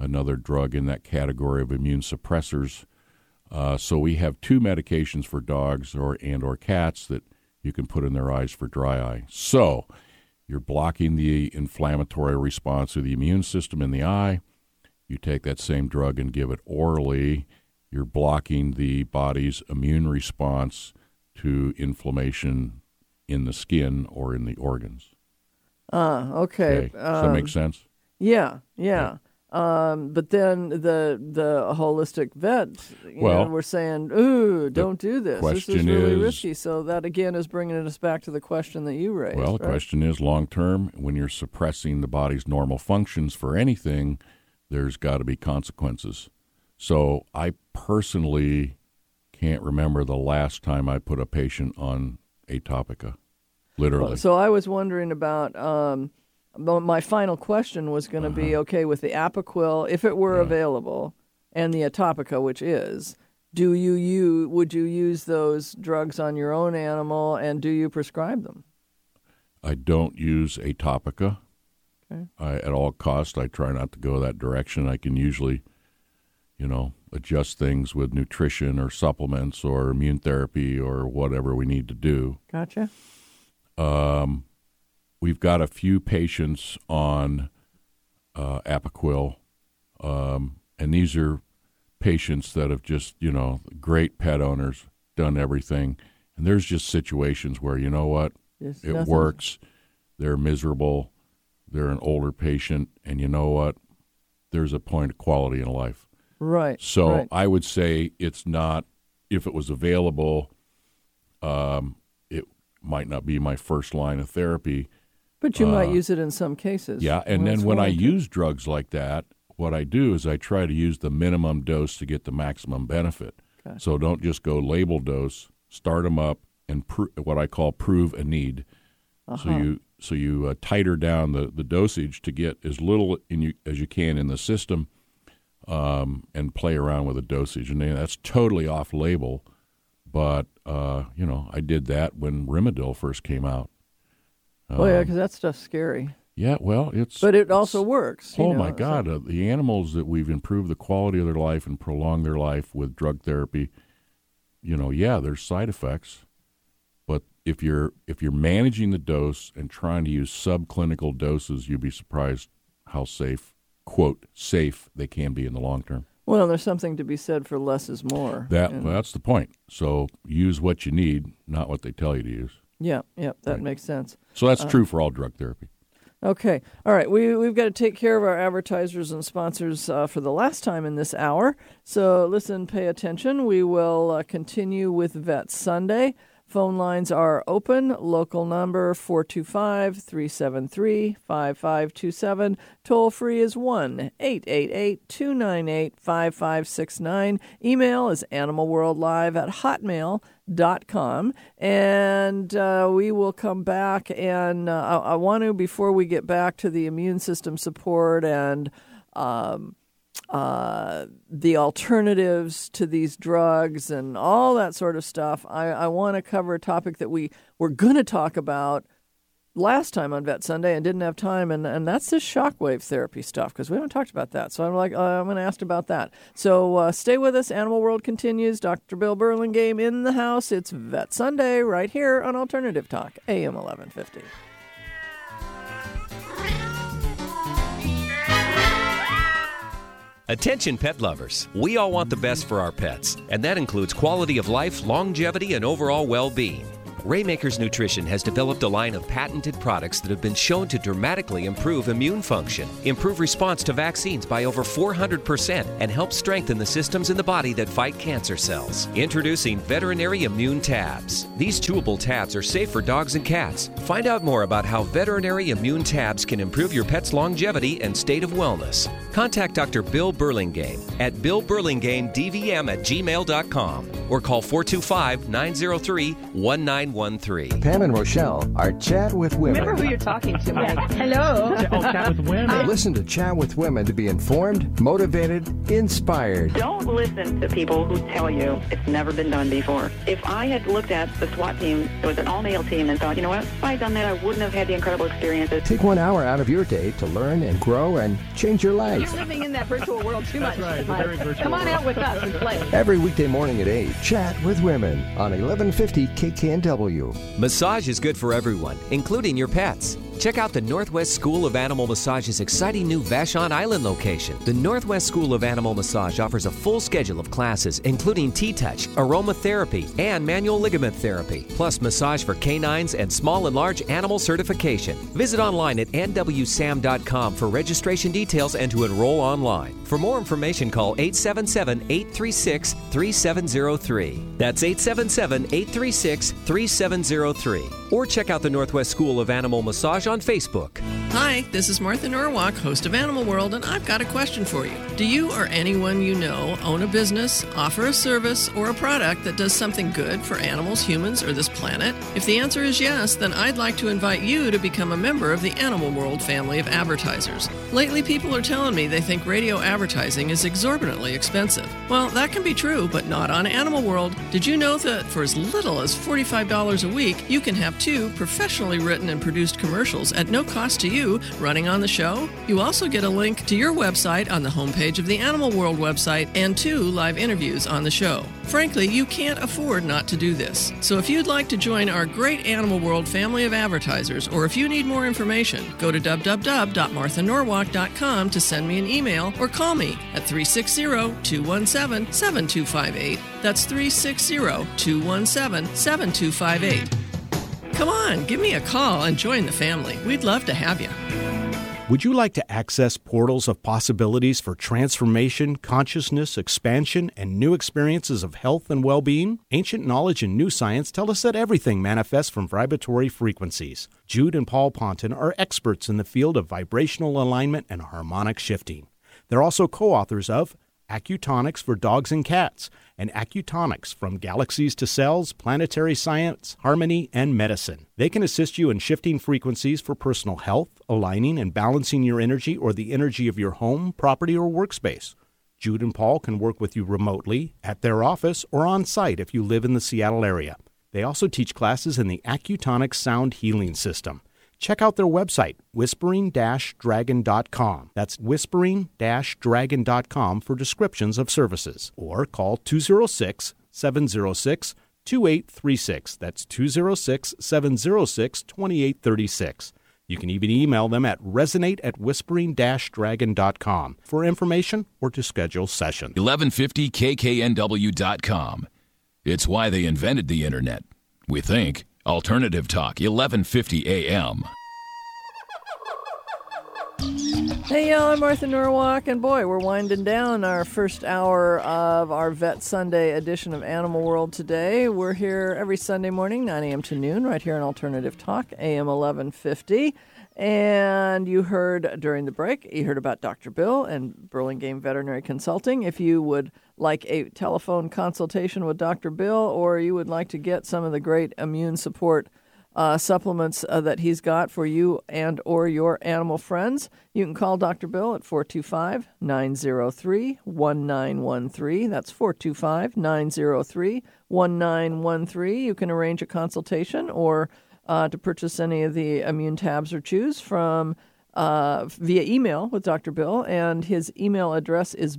another drug in that category of immune suppressors. So we have 2 medications for dogs or cats that you can put in their eyes for dry eye. So you're blocking the inflammatory response of the immune system in the eye. You take that same drug and give it orally. You're blocking the body's immune response to inflammation in the skin or in the organs. Okay. Does that make sense? Yeah. But then the holistic vet, we're saying, ooh, don't do this. This is really risky. So that, again, is bringing us back to the question that you raised. Well, the question is, long-term, when you're suppressing the body's normal functions for anything, there's got to be consequences. So I personally can't remember the last time I put a patient on Atopica, literally. So I was wondering about... my final question was going to be, okay, with the Apoquel, if it were available, and the Atopica, which is, would you use those drugs on your own animal, and do you prescribe them? I don't use Atopica. Okay. At all costs, I try not to go that direction. I can usually, adjust things with nutrition or supplements or immune therapy or whatever we need to do. Gotcha. We've got a few patients on Apoquel, and these are patients that have just, great pet owners, done everything. And there's just situations where, you know what, it works, they're miserable, they're an older patient, and you know what, there's a point of quality in life. Right. So I would say it's not, if it was available, it might not be my first line of therapy. But you might use it in some cases. Yeah, and then when I use drugs like that, what I do is I try to use the minimum dose to get the maximum benefit. Okay. So don't just go label dose, start them up, and what I call prove a need. So you tighter down the dosage to get as little as you can in the system, and play around with the dosage. And that's totally off label, but I did that when Rimadyl first came out. Well, yeah, because that stuff's scary. Yeah, well, but it also works. My God, the animals that we've improved the quality of their life and prolonged their life with drug therapy, there's side effects, but if you're managing the dose and trying to use subclinical doses, you'd be surprised how safe, quote, safe they can be in the long term. Well, there's something to be said for less is more. That's the point. So use what you need, not what they tell you to use. Yeah, that makes sense. So that's true for all drug therapy. Okay. All right. We've got to take care of our advertisers and sponsors for the last time in this hour. So listen, pay attention. We will continue with Vet Sunday. Phone lines are open. Local number 425-373-5527. Toll free is 1-888-298-5569. Email is animalworldlive@hotmail.com. And we will come back. And I want to, before we get back to the immune system support and the alternatives to these drugs and all that sort of stuff, I want to cover a topic that we were going to talk about last time on Vet Sunday and didn't have time, and that's this shockwave therapy stuff, because we haven't talked about that. So I'm going to ask about that. So stay with us. Animal World continues. Dr. Bill Burlingame in the house. It's Vet Sunday right here on Alternative Talk, AM 1150. Attention pet lovers. We all want the best for our pets, and that includes quality of life, longevity, and overall well-being. Raymakers Nutrition has developed a line of patented products that have been shown to dramatically improve immune function, improve response to vaccines by over 400%, and help strengthen the systems in the body that fight cancer cells. Introducing Veterinary Immune Tabs. These chewable tabs are safe for dogs and cats. Find out more about how Veterinary Immune Tabs can improve your pet's longevity and state of wellness. Contact Dr. Bill Burlingame at billburlingamedvm@gmail.com or call 425-903-1913. Pam and Rochelle are Chat with Women. Remember who you're talking to, Mike. Hello. Chat with Women. Listen to Chat with Women to be informed, motivated, inspired. Don't listen to people who tell you it's never been done before. If I had looked at the SWAT team, it was an all-male team, and thought, you know what, if I had done that, I wouldn't have had the incredible experiences. Take 1 hour out of your day to learn and grow and change your life. You're living in that virtual world too much. That's right, very virtual Come on out with us and play. Every weekday morning at 8, Chat with Women on 1150 KKNW. Massage is good for everyone, including your pets. Check out the Northwest School of Animal Massage's exciting new Vashon Island location. The Northwest School of Animal Massage offers a full schedule of classes, including T-Touch, aromatherapy, and manual ligament therapy, plus massage for canines and small and large animal certification. Visit online at nwsam.com for registration details and to enroll online. For more information, call 877-836-3703. That's 877-836-3703. Or check out the Northwest School of Animal Massage on Facebook. Hi, this is Martha Norwalk, host of Animal World, and I've got a question for you. Do you or anyone you know own a business, offer a service, or a product that does something good for animals, humans, or this planet? If the answer is yes, then I'd like to invite you to become a member of the Animal World family of advertisers. Lately, people are telling me they think radio advertising is exorbitantly expensive. Well, that can be true, but not on Animal World. Did you know that for as little as $45 a week, you can have 2 professionally written and produced commercials at no cost to you running on the show? You also get a link to your website on the homepage of the Animal World website and 2 live interviews on the show. Frankly, you can't afford not to do this. So if you'd like to join our great Animal World family of advertisers, or if you need more information, go to www.marthanorwalk.com to send me an email or call me at 360-217-7258. That's 360-217-7258. Come on, give me a call and join the family. We'd love to have you. Would you like to access portals of possibilities for transformation, consciousness, expansion, and new experiences of health and well-being? Ancient knowledge and new science tell us that everything manifests from vibratory frequencies. Jude and Paul Ponton are experts in the field of vibrational alignment and harmonic shifting. They're also co-authors of Acutonics for Dogs and Cats, and Acutonics from Galaxies to Cells, Planetary Science, Harmony, and Medicine. They can assist you in shifting frequencies for personal health, aligning and balancing your energy or the energy of your home, property, or workspace. Jude and Paul can work with you remotely, at their office, or on site if you live in the Seattle area. They also teach classes in the Acutonics Sound Healing System. Check out their website, whispering-dragon.com. That's whispering-dragon.com for descriptions of services. Or call 206-706-2836. That's 206-706-2836. You can even email them at resonate@whispering-dragon.com for information or to schedule sessions. 1150kknw.com. It's why they invented the Internet. We think. Alternative Talk, 1150 AM. Hey, y'all, I'm Martha Norwalk, and boy, we're winding down our first hour of our Vet Sunday edition of Animal World today. We're here every Sunday morning, 9 a.m. to noon, right here on Alternative Talk, AM 1150. And you heard during the break, you heard about Dr. Bill and Burlingame Veterinary Consulting. If you would like a telephone consultation with Dr. Bill, or you would like to get some of the great immune support supplements that he's got for you and or your animal friends, you can call Dr. Bill at 425-903-1913. That's 425-903-1913. You can arrange a consultation or to purchase any of the immune tabs or chews from via email with Dr. Bill, and his email address is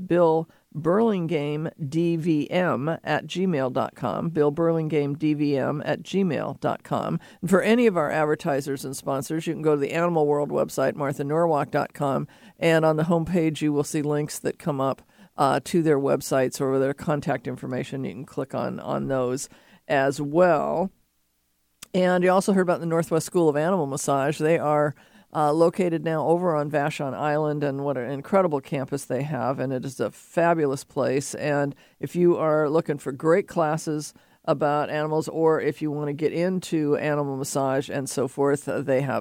billburlingamedvm@gmail.com, billburlingamedvm@gmail.com. And for any of our advertisers and sponsors, you can go to the Animal World website, marthanorwalk.com, and on the homepage you will see links that come up to their websites or their contact information. You can click on those as well. And you also heard about the Northwest School of Animal Massage. They are located now over on Vashon Island, and what an incredible campus they have, and it is a fabulous place. And if you are looking for great classes about animals, or if you want to get into animal massage and so forth, they have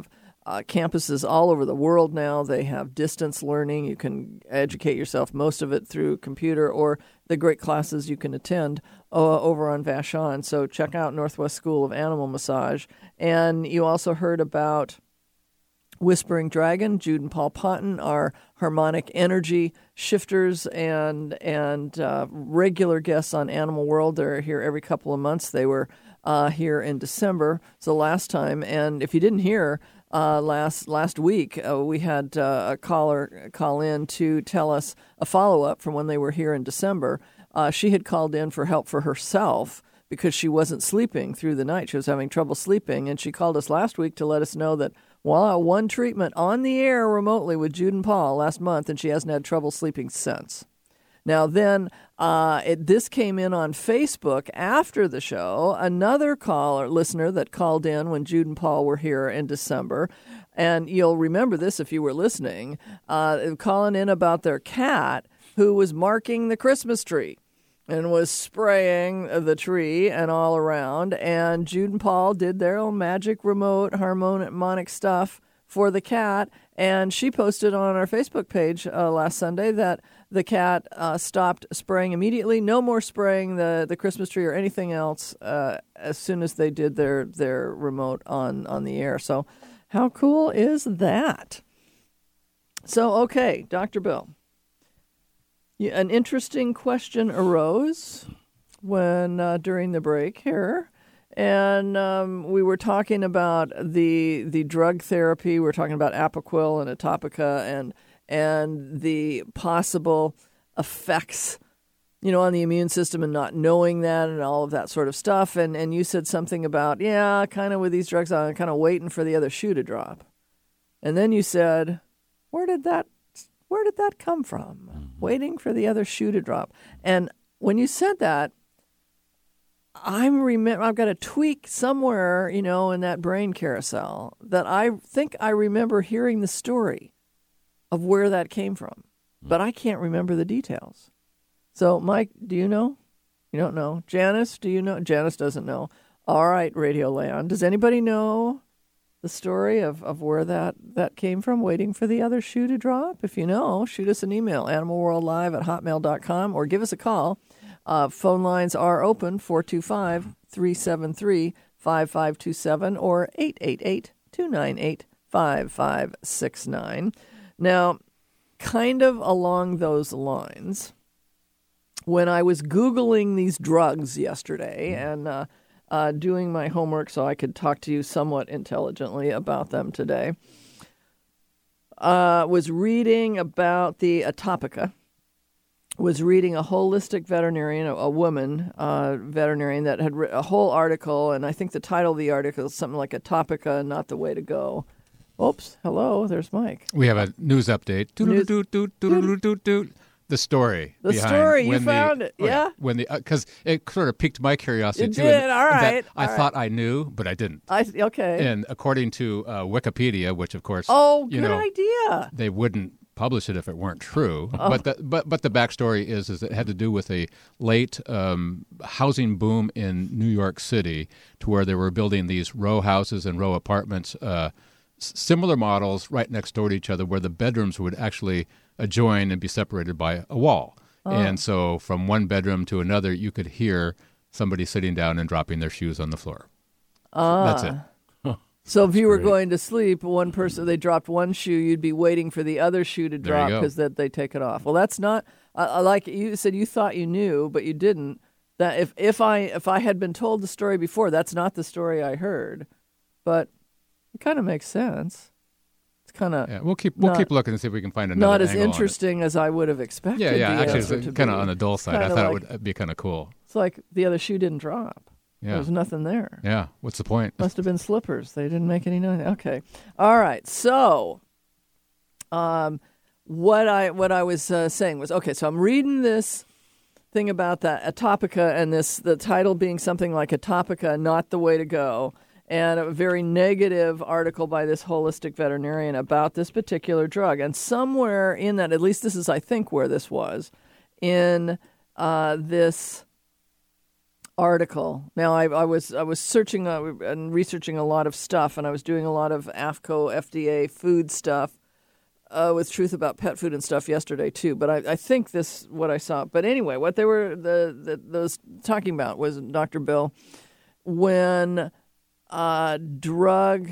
campuses all over the world now. They have distance learning. You can educate yourself, most of it through computer, or the great classes you can attend over on Vashon. So check out Northwest School of Animal Massage. And you also heard about Whispering Dragon. Jude and Paul Ponton are harmonic energy shifters and regular guests on Animal World. They're here every couple of months. They were here in December, so last time. And if you didn't hear, last week we had a caller call in to tell us a follow-up from when they were here in December. She had called in for help for herself because she wasn't sleeping through the night. She was having trouble sleeping, and she called us last week to let us know that one treatment on the air remotely with Jude and Paul last month, and she hasn't had trouble sleeping since. Now then, this came in on Facebook after the show. Another listener that called in when Jude and Paul were here in December, and you'll remember this if you were listening, calling in about their cat who was marking the Christmas tree and was spraying the tree and all around. And Jude and Paul did their own magic remote harmonic stuff for the cat. And she posted on our Facebook page last Sunday that the cat stopped spraying immediately. No more spraying the Christmas tree or anything else as soon as they did their remote on the air. So how cool is that? So, okay, Dr. Bill. An interesting question arose when during the break here, and we were talking about the drug therapy. We were talking about Apoquel and Atopica and the possible effects, on the immune system and not knowing that and all of that sort of stuff. And you said something about, kind of with these drugs, I'm kind of waiting for the other shoe to drop. And then you said, where did that come from? Waiting for the other shoe to drop. And when you said that, I've got a tweak somewhere, in that brain carousel that I think I remember hearing the story of where that came from, but I can't remember the details. So, Mike, do you know? You don't know. Janice, do you know? Janice doesn't know. All right, Radio Land. Does anybody know the story of where that came from, waiting for the other shoe to drop? If you know, shoot us an email, animalworldlive@hotmail.com, or give us a call. Phone lines are open, 425-373-5527 or 888-298-5569. Now, kind of along those lines, when I was Googling these drugs yesterday and doing my homework so I could talk to you somewhat intelligently about them today, was reading about the Atopica, was reading a holistic veterinarian, a woman veterinarian that had written a whole article, and I think the title of the article is something like Atopica, Not the Way to Go. Oops, hello, there's Mike. We have a news update. The story. The story, you found it, yeah? Because it sort of piqued my curiosity, it too. It did, all right. I thought I knew, but I didn't. Okay. And according to Wikipedia, which, of course, good idea. They wouldn't publish it if it weren't true. But the backstory is it had to do with a late housing boom in New York City, to where they were building these row houses and row apartments, similar models right next door to each other, where the bedrooms would actually adjoin and be separated by a wall. And so from one bedroom to another, you could hear somebody sitting down and dropping their shoes on the floor. That's it. So if you were going to sleep, one person, they dropped one shoe, you'd be waiting for the other shoe to drop because they take it off. Well, that's not, like you said, you thought you knew, but you didn't. That if I had been told the story before, that's not the story I heard. But it kind of makes sense. It's kind of we'll keep looking and see if we can find another. Not as interesting as I would have expected. Yeah. Actually, it's kind of on the dull side. I thought it would be kind of cool. It's like the other shoe didn't drop. Yeah. There was nothing there. Yeah. What's the point? Must have been slippers. They didn't make any noise. Okay. All right. So, what I was saying was, okay, so I'm reading this thing about that Atopica and the title being something like Atopica, Not the Way to Go, and a very negative article by this holistic veterinarian about this particular drug. And somewhere in that, at least this is, I think, where this was, in this article. Now, I was searching and researching a lot of stuff, and I was doing a lot of AAFCO, FDA food stuff with Truth About Pet Food and stuff yesterday too. But I think this what I saw. But anyway, what they were those talking about was, Dr. Bill, when drug.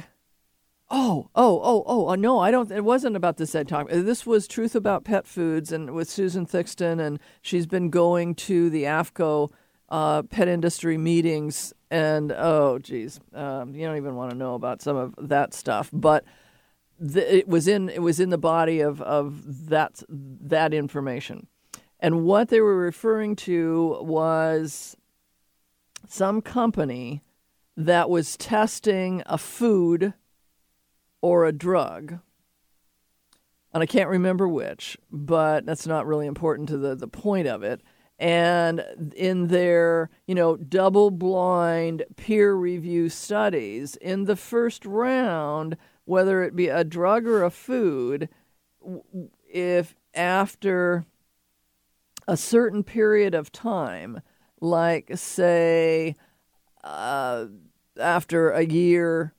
No, I don't. It wasn't about this Ed talk. This was Truth About Pet Foods, and with Susan Thixton, and she's been going to the AAFCO pet industry meetings, and you don't even want to know about some of that stuff. But it was in the body of that information, and what they were referring to was some company that was testing a food or a drug, and I can't remember which, but that's not really important to the point of it. And in their, double-blind peer review studies, in the first round, whether it be a drug or a food, if after a certain period of time, like say after a year,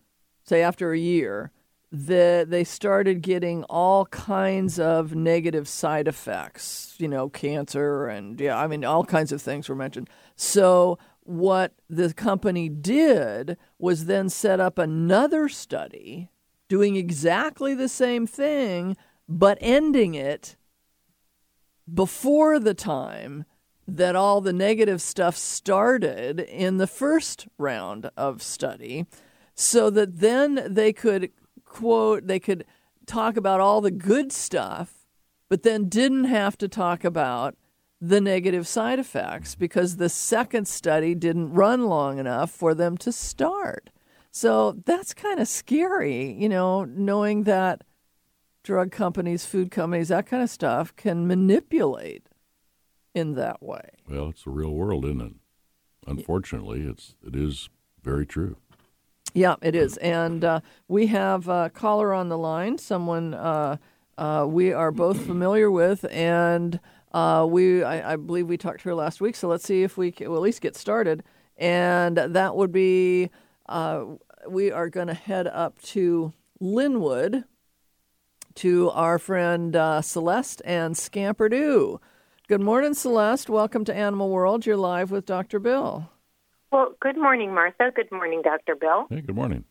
that they started getting all kinds of negative side effects, cancer and, all kinds of things were mentioned. So what the company did was then set up another study doing exactly the same thing, but ending it before the time that all the negative stuff started in the first round of study, so that then they could talk about all the good stuff, but then didn't have to talk about the negative side effects because the second study didn't run long enough for them to start. So that's kind of scary, knowing that drug companies, food companies, that kind of stuff can manipulate in that way. Well, it's the real world, isn't it? Unfortunately, it is very true. Yeah, it is. And we have a caller on the line, someone we are both familiar with, and I believe we talked to her last week, so let's see if we can at least get started. And that would be, we are going to head up to Linwood to our friend Celeste and Scamperdoo. Good morning, Celeste. Welcome to Animal World. You're live with Dr. Bill. Well, good morning, Martha. Good morning, Dr. Bill. Hey, good morning.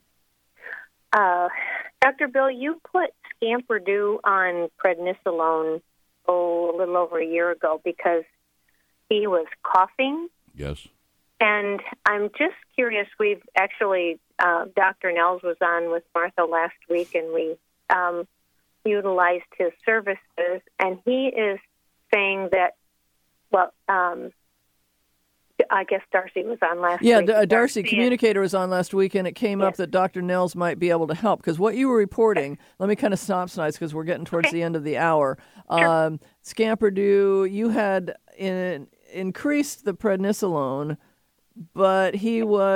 Dr. Bill, you put Scamperdoo on prednisolone, a little over a year ago because he was coughing. Yes. And I'm just curious, we've actually, Dr. Nels was on with Martha last week, and we utilized his services, and he is saying that, I guess Darcy was on last week. Yeah, Darcy, communicator, was on last week, and it came up that Dr. Nels might be able to help. Because what you were reporting, let me kind of synopsize because we're getting towards the end of the hour. Sure. Scamperdoo, you had increased the prednisolone, but he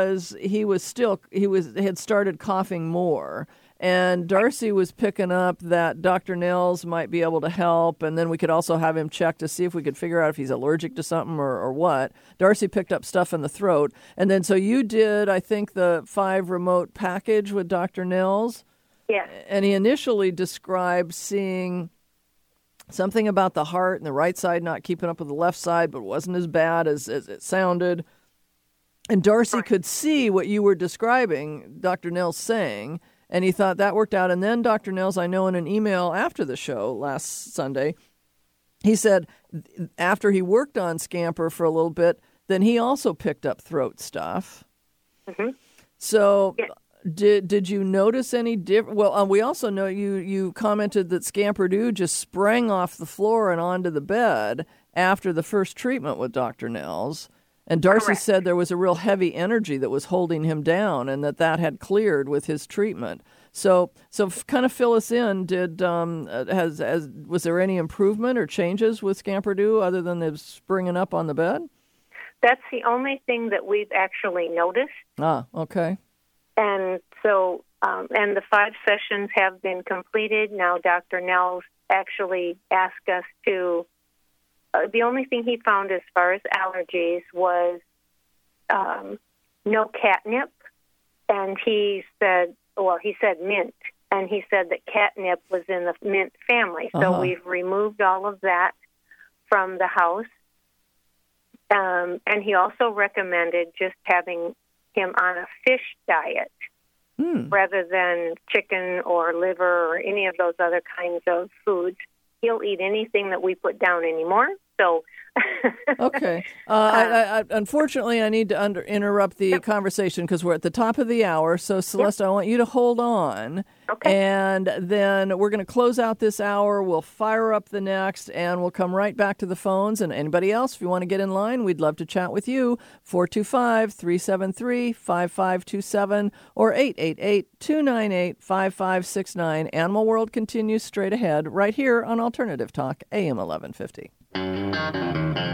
had started coughing more. And Darcy was picking up that Dr. Nels might be able to help, and then we could also have him check to see if we could figure out if he's allergic to something or what. Darcy picked up stuff in the throat. And then so you did, I think, the 5 remote package with Dr. Nels. Yes. And he initially described seeing something about the heart and the right side not keeping up with the left side, but it wasn't as bad as it sounded. And Darcy could see what you were describing, Dr. Nels saying, and he thought that worked out. And then Dr. Nels, I know in an email after the show last Sunday, he said after he worked on Scamper for a little bit, then he also picked up throat stuff. Mm-hmm. So did you notice any difference? Well, we also know you commented that Scamperdoo just sprang off the floor and onto the bed after the first treatment with Dr. Nels. And Darcy said there was a real heavy energy that was holding him down, and that had cleared with his treatment. So kind of fill us in. Was there any improvement or changes with Scamperdoo other than the springing up on the bed? That's the only thing that we've actually noticed. Ah, okay. And so, and the 5 sessions have been completed. Now, Dr. Nels actually asked us to. The only thing he found as far as allergies was no catnip, and he said mint, and he said that catnip was in the mint family. So we've removed all of that from the house. And he also recommended just having him on a fish diet rather than chicken or liver or any of those other kinds of foods. He'll eat anything that we put down anymore. So, okay. I unfortunately, I need to interrupt the conversation because we're at the top of the hour. So, Celeste, I want you to hold on. Okay. And then we're going to close out this hour. We'll fire up the next, and we'll come right back to the phones. And anybody else, if you want to get in line, we'd love to chat with you. 425-373-5527 or 888-298-5569. Animal World continues straight ahead right here on Alternative Talk, AM 1150.